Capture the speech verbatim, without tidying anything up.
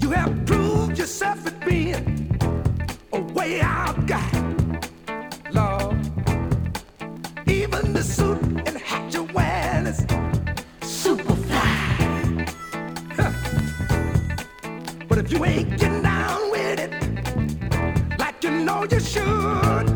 You have proved yourself at being a way out guy, Lord. Even the suit and hat you're wearing is super fly. Huh. But if you ain't getting down with it like you know you should,